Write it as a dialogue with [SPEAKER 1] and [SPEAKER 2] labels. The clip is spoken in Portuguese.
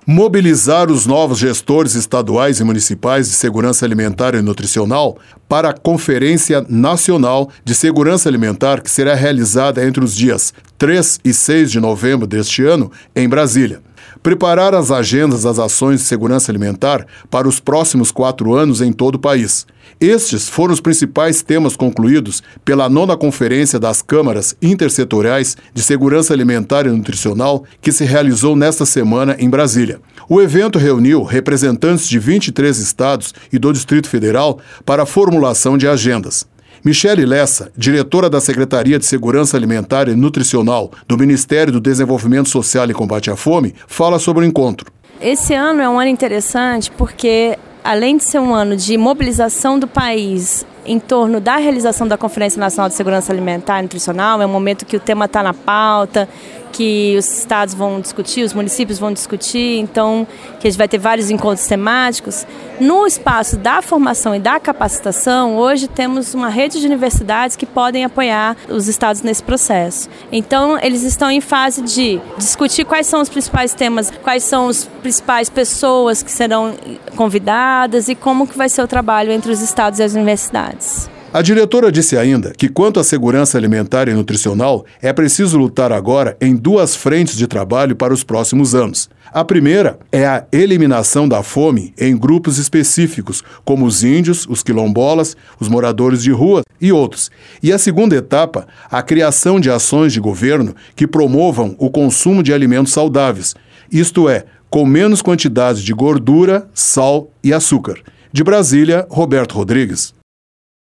[SPEAKER 1] mobilizar os novos gestores estaduais e municipais de segurança alimentar e nutricional para a Conferência Nacional de Segurança Alimentar, que será realizada entre os dias 3 e 6 de novembro deste ano, em Brasília. Preparar as agendas das ações de segurança alimentar para os próximos 4 anos em todo o país. Estes foram os principais temas concluídos pela 9ª Conferência das Câmaras Intersetoriais de Segurança Alimentar e Nutricional, que se realizou nesta semana em Brasília. O evento reuniu representantes de 23 estados e do Distrito Federal para a formulação de agendas. Michele Lessa, diretora da Secretaria de Segurança Alimentar e Nutricional do Ministério do Desenvolvimento Social e Combate à Fome, fala sobre o encontro.
[SPEAKER 2] Esse ano é um ano interessante porque, além de ser um ano de mobilização do país em torno da realização da Conferência Nacional de Segurança Alimentar e Nutricional, é um momento que o tema está na pauta, que os estados vão discutir, os municípios vão discutir, então que a gente vai ter vários encontros temáticos. No espaço da formação e da capacitação, hoje temos uma rede de universidades que podem apoiar os estados nesse processo. Então, eles estão em fase de discutir quais são os principais temas, quais são as principais pessoas que serão convidadas e como que vai ser o trabalho entre os estados e as universidades.
[SPEAKER 1] A diretora disse ainda que, quanto à segurança alimentar e nutricional, é preciso lutar agora em 2 frentes de trabalho para os próximos anos. A primeira é a eliminação da fome em grupos específicos, como os índios, os quilombolas, os moradores de rua e outros. E a segunda etapa, a criação de ações de governo que promovam o consumo de alimentos saudáveis, isto é, com menos quantidade de gordura, sal e açúcar. De Brasília, Roberto Rodrigues.